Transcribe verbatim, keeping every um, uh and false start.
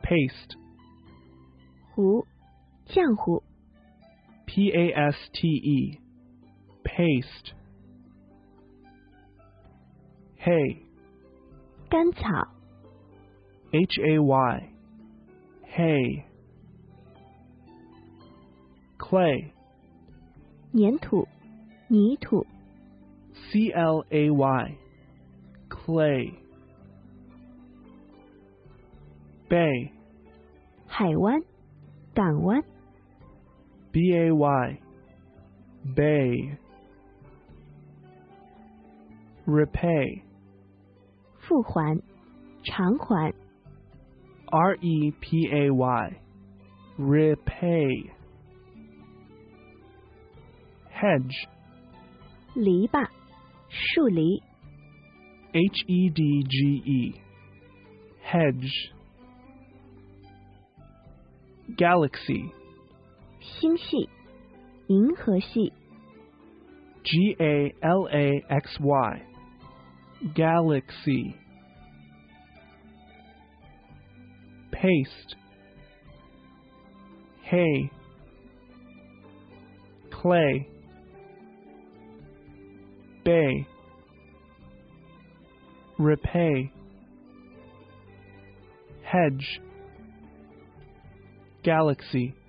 Paste. 糊，浆糊。 P A S T E. Paste. Hay. 甘草。 H A Y. Hay. Clay. 粘土，泥土。 C L A Y. Clay. Bay. 海湾，港湾。 B A Y. Bay. Repay. 付还，偿还。 R E P A Y. Repay. Hedge. 篱笆，树篱。 H E D G E. Hedge. Galaxy. 星系，银河系。 G A L A X Y. Galaxy. Paste. Hay. Clay. Bay. Repay. Hedge. Galaxy.